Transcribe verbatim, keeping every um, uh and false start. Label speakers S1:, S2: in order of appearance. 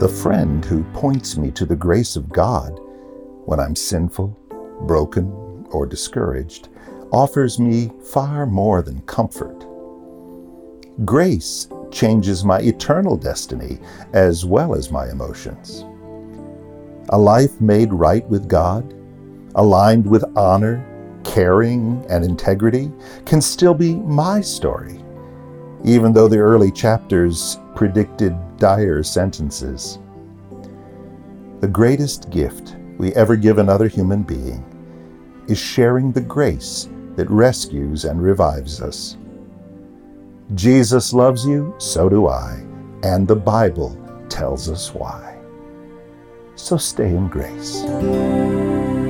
S1: the friend who points me to the grace of God when I'm sinful, broken, or discouraged, offers me far more than comfort. Grace changes my eternal destiny as well as my emotions. A life made right with God, aligned with honor, caring, and integrity, can still be my story, even though the early chapters predicted dire sentences. The greatest gift we ever give another human being is sharing the grace that rescues and revives us. Jesus loves you, so do I, and the Bible tells us why. So stay in grace.